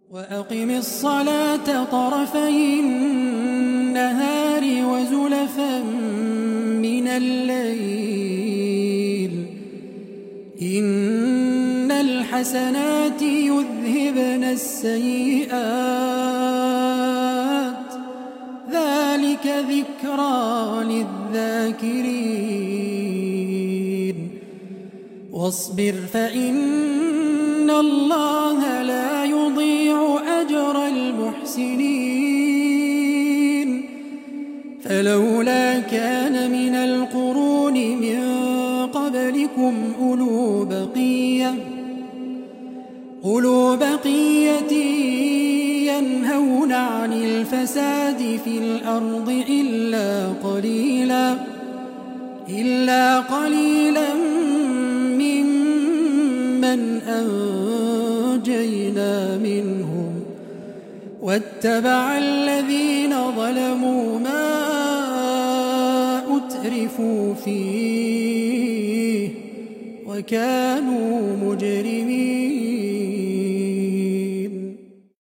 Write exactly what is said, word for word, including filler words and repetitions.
وأقم الصلاة طرفي النهار وزلفا من الليل إن الحسنات يذهبن السيئات ذلك ذكرى للذاكرين واصبر فإن الله لا يضيع أجر المحسنين فلولا كان من القرون من قبلكم أولو بقية أولو بقية ينهون عن الفساد في الأرض إلا قليلا إلا قليلا ممن أنجينا منهم واتبع الذين ظلموا ما أترفوا فيه وكانوا مجرمين.